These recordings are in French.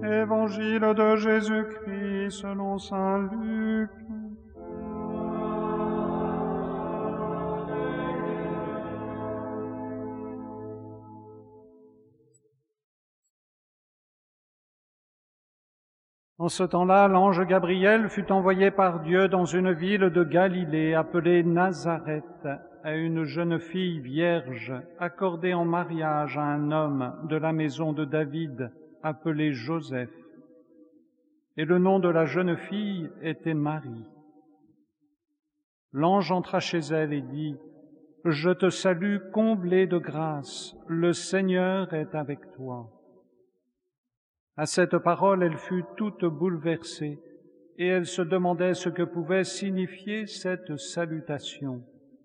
Évangile de Jésus-Christ selon saint Luc. En ce temps-là, l'ange Gabriel fut envoyé par Dieu dans une ville de Galilée appelée Nazareth à une jeune fille vierge accordée en mariage à un homme de la maison de David appelé Joseph. Et le nom de la jeune fille était Marie. L'ange entra chez elle et dit : « Je te salue, comblée de grâce, le Seigneur est avec toi. » À cette parole, elle fut toute bouleversée, et elle se demandait ce que pouvait signifier cette salutation.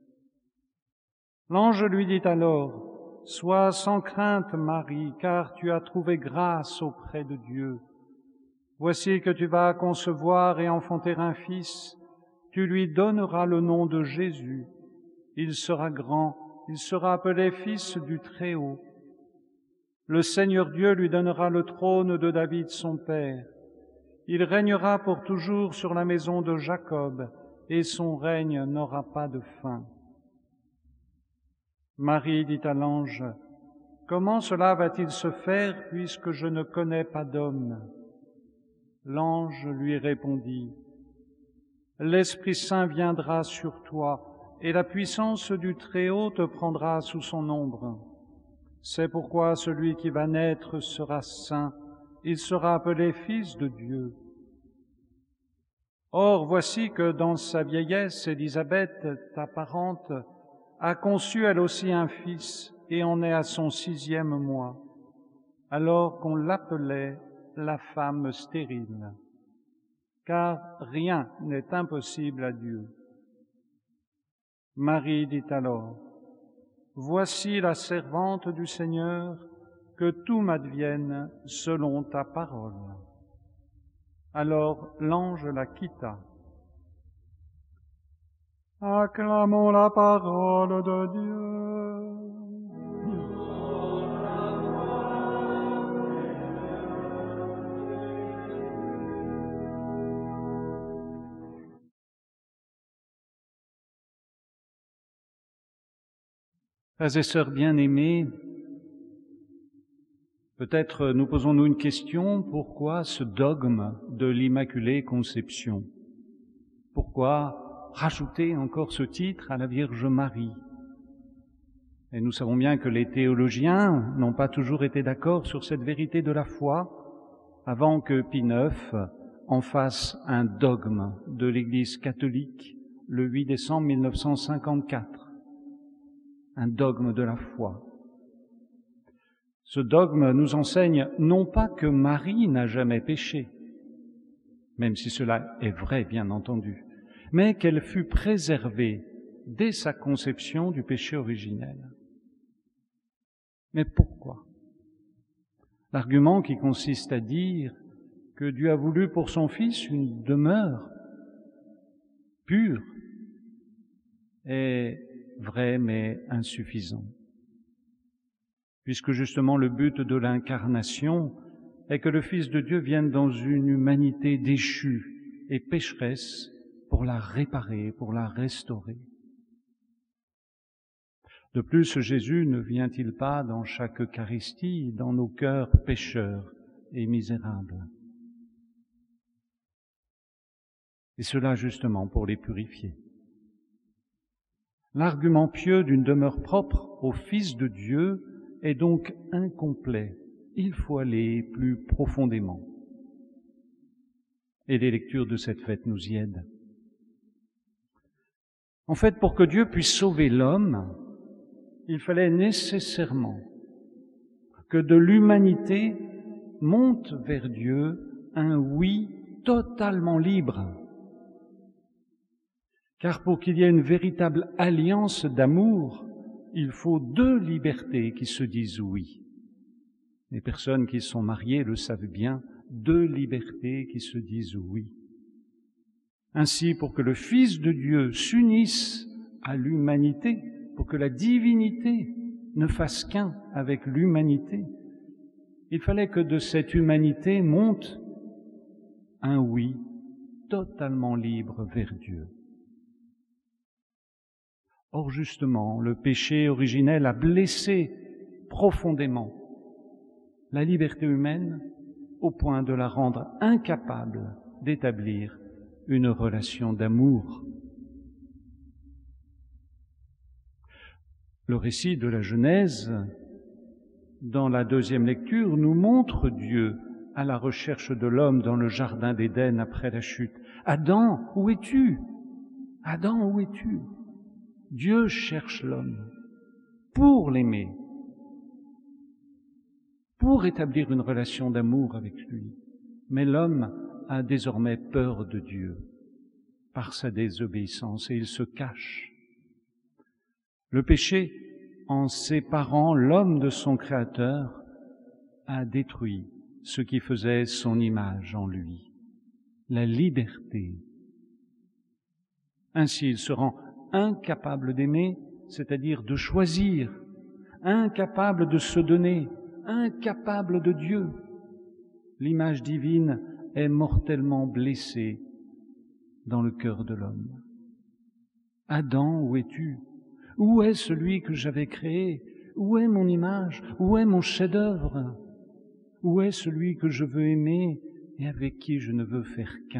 L'ange lui dit alors : « Sois sans crainte, Marie, car tu as trouvé grâce auprès de Dieu. Voici que tu vas concevoir et enfanter un fils, tu lui donneras le nom de Jésus. Il sera grand, il sera appelé Fils du Très-Haut. Le Seigneur Dieu lui donnera le trône de David son père. Il régnera pour toujours sur la maison de Jacob, et son règne n'aura pas de fin. » Marie dit à l'ange : « Comment cela va-t-il se faire puisque je ne connais pas d'homme ?» L'ange lui répondit : « L'Esprit Saint viendra sur toi, et la puissance du Très-Haut te prendra sous son ombre. C'est pourquoi celui qui va naître sera saint, il sera appelé Fils de Dieu. Or, voici que dans sa vieillesse, Élisabeth, ta parente, a conçu elle aussi un fils, et en est à son 6e mois, alors qu'on l'appelait la femme stérile. Car rien n'est impossible à Dieu. » Marie dit alors : « Voici la servante du Seigneur, que tout m'advienne selon ta parole. » Alors l'ange la quitta. Acclamons la parole de Dieu. Frères et sœurs bien-aimés, peut-être nous posons-nous une question: pourquoi ce dogme de l'Immaculée Conception? Pourquoi rajouter encore ce titre à la Vierge Marie? Et nous savons bien que les théologiens n'ont pas toujours été d'accord sur cette vérité de la foi, avant que Pie IX en fasse un dogme de l'Église catholique le 8 décembre 1954. Un dogme de la foi. Ce dogme nous enseigne non pas que Marie n'a jamais péché, même si cela est vrai, bien entendu, mais qu'elle fut préservée dès sa conception du péché originel. Mais pourquoi? L'argument qui consiste à dire que Dieu a voulu pour son Fils une demeure pure est vrai mais insuffisant. Puisque justement le but de l'incarnation est que le Fils de Dieu vienne dans une humanité déchue et pécheresse pour la réparer, pour la restaurer. De plus, Jésus ne vient-il pas dans chaque Eucharistie, dans nos cœurs pécheurs et misérables? Et cela justement pour les purifier. L'argument pieux d'une demeure propre au Fils de Dieu est donc incomplet. Il faut aller plus profondément. Et les lectures de cette fête nous y aident. En fait, pour que Dieu puisse sauver l'homme, il fallait nécessairement que de l'humanité monte vers Dieu un oui totalement libre. Car pour qu'il y ait une véritable alliance d'amour, il faut 2 libertés qui se disent oui. Les personnes qui sont mariées le savent bien, 2 libertés qui se disent oui. Ainsi, pour que le Fils de Dieu s'unisse à l'humanité, pour que la divinité ne fasse qu'un avec l'humanité, Il fallait que de cette humanité monte un oui totalement libre vers Dieu. Or justement, le péché originel a blessé profondément la liberté humaine au point de la rendre incapable d'établir une relation d'amour. Le récit de la Genèse, dans la deuxième lecture, nous montre Dieu à la recherche de l'homme dans le jardin d'Éden après la chute. « Adam, où es-tu ? Adam, où es-tu » Dieu cherche l'homme pour l'aimer, pour établir une relation d'amour avec lui. Mais l'homme a désormais peur de Dieu par sa désobéissance et il se cache. Le péché, en séparant l'homme de son Créateur, a détruit ce qui faisait son image en lui, la liberté. Ainsi, il se rend incapable d'aimer, c'est-à-dire de choisir, incapable de se donner, incapable de Dieu. L'image divine est mortellement blessée dans le cœur de l'homme. Adam, où es-tu ? Où est celui que j'avais créé ? Où est mon image ? Où est mon chef-d'œuvre ? Où est celui que je veux aimer et avec qui je ne veux faire qu'un ?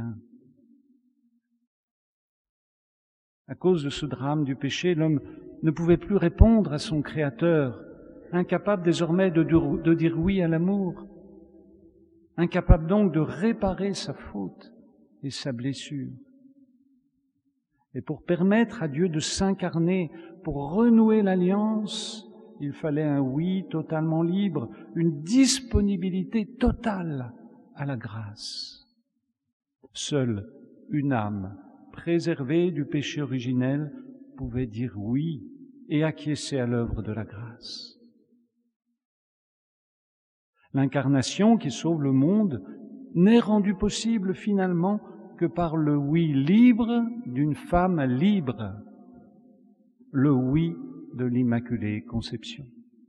À cause de ce drame du péché, l'homme ne pouvait plus répondre à son Créateur, incapable désormais de dire oui à l'amour, incapable donc de réparer sa faute et sa blessure. Et pour permettre à Dieu de s'incarner, pour renouer l'alliance, il fallait un oui totalement libre, une disponibilité totale à la grâce. Seule une âme préservée du péché originel pouvait dire oui et acquiescer à l'œuvre de la grâce. L'incarnation qui sauve le monde n'est rendue possible finalement que par le oui libre d'une femme libre, le oui de l'Immaculée Conception.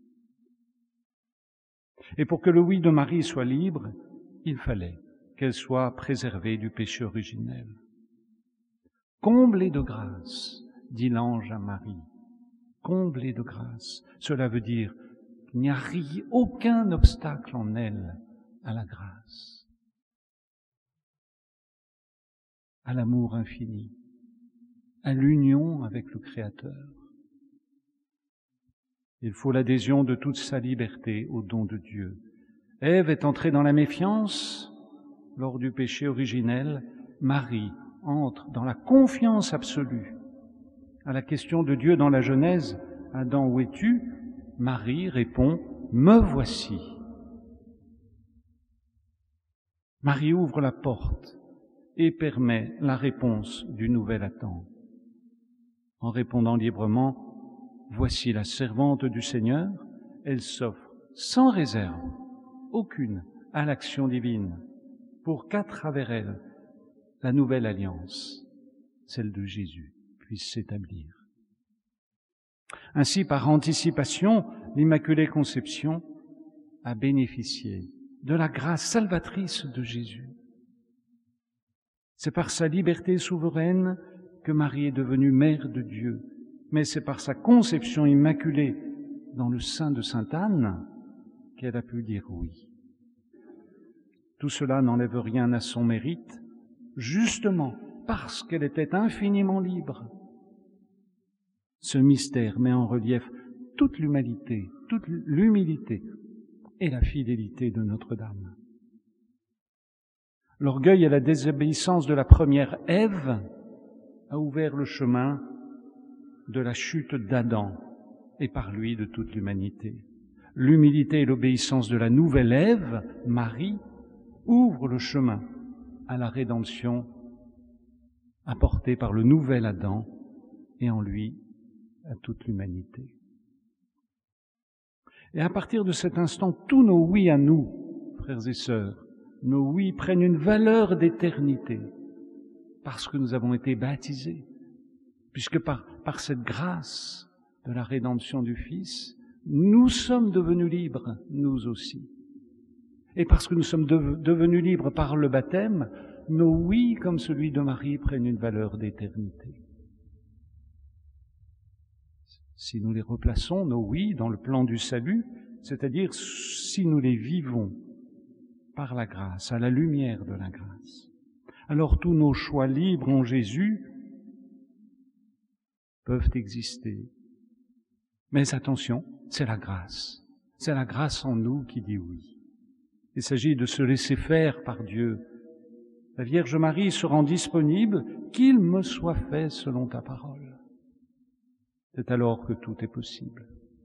Et pour que le oui de Marie soit libre, il fallait qu'elle soit préservée du péché originel. Comblée de grâce, dit l'ange à Marie, comblée de grâce. Cela veut dire qu'il n'y a aucun obstacle en elle à la grâce, à l'amour infini, à l'union avec le Créateur. Il faut l'adhésion de toute sa liberté au don de Dieu. Ève est entrée dans la méfiance lors du péché originel. Marie entre dans la confiance absolue. À la question de Dieu dans la Genèse, « Adam, où es-tu » Marie répond « Me voici ». Marie ouvre la porte et permet la réponse du nouvel Adam. En répondant librement, « Voici la servante du Seigneur », elle s'offre sans réserve, aucune, à l'action divine, pour qu'à travers elle, la nouvelle alliance, celle de Jésus, puisse s'établir. Ainsi, par anticipation, l'Immaculée Conception a bénéficié de la grâce salvatrice de Jésus. C'est par sa liberté souveraine que Marie est devenue mère de Dieu, mais c'est par sa conception immaculée dans le sein de Sainte Anne qu'elle a pu dire oui. Tout cela n'enlève rien à son mérite, justement parce qu'elle était infiniment libre. Ce mystère met en relief toute l'humanité, toute l'humilité et la fidélité de Notre-Dame. L'orgueil et la désobéissance de la première Ève a ouvert le chemin de la chute d'Adam et par lui de toute l'humanité. L'humilité et l'obéissance de la nouvelle Ève, Marie, ouvrent le chemin à la rédemption apportée par le nouvel Adam et en lui à toute l'humanité. Et à partir de cet instant, tous nos oui à nous, frères et sœurs, nos oui prennent une valeur d'éternité parce que nous avons été baptisés, puisque par cette grâce de la rédemption du Fils, nous sommes devenus libres, nous aussi. Et parce que nous sommes devenus libres par le baptême, nos oui, comme celui de Marie, prennent une valeur d'éternité. Si nous les replaçons, nos oui, dans le plan du salut, c'est-à-dire si nous les vivons par la grâce, à la lumière de la grâce, alors tous nos choix libres en Jésus peuvent exister. Mais attention, c'est la grâce. C'est la grâce en nous qui dit oui. Il s'agit de se laisser faire par Dieu. La Vierge Marie se rend disponible, qu'il me soit fait selon ta parole. C'est alors que tout est possible.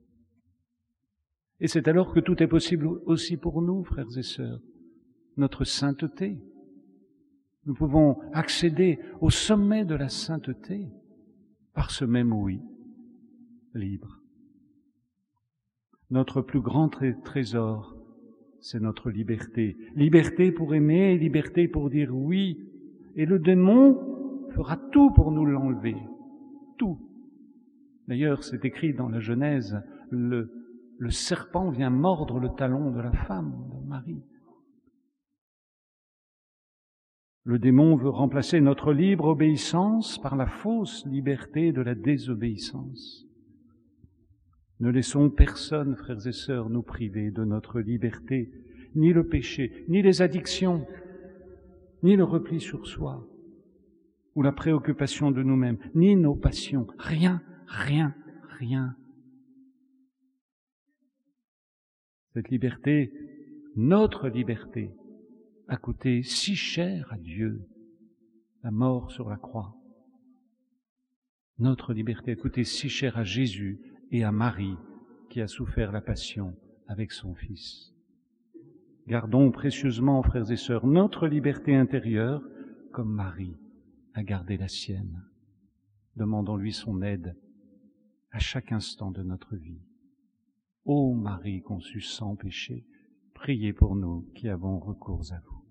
Et c'est alors que tout est possible aussi pour nous, frères et sœurs. Notre sainteté. Nous pouvons accéder au sommet de la sainteté par ce même oui, libre. Notre plus grand trésor, c'est notre liberté. Liberté pour aimer et liberté pour dire oui. Et le démon fera tout pour nous l'enlever. Tout. D'ailleurs, c'est écrit dans la Genèse, le serpent vient mordre le talon de la femme, de Marie. Le démon veut remplacer notre libre obéissance par la fausse liberté de la désobéissance. Ne laissons personne, frères et sœurs, nous priver de notre liberté, ni le péché, ni les addictions, ni le repli sur soi, ou la préoccupation de nous-mêmes, ni nos passions. Rien, rien, rien. Cette liberté, notre liberté, a coûté si cher à Dieu, la mort sur la croix. Notre liberté a coûté si cher à Jésus et à Marie, qui a souffert la passion avec son Fils. Gardons précieusement, frères et sœurs, notre liberté intérieure, comme Marie a gardé la sienne. Demandons-lui son aide à chaque instant de notre vie. Ô Marie conçue sans péché, priez pour nous qui avons recours à vous.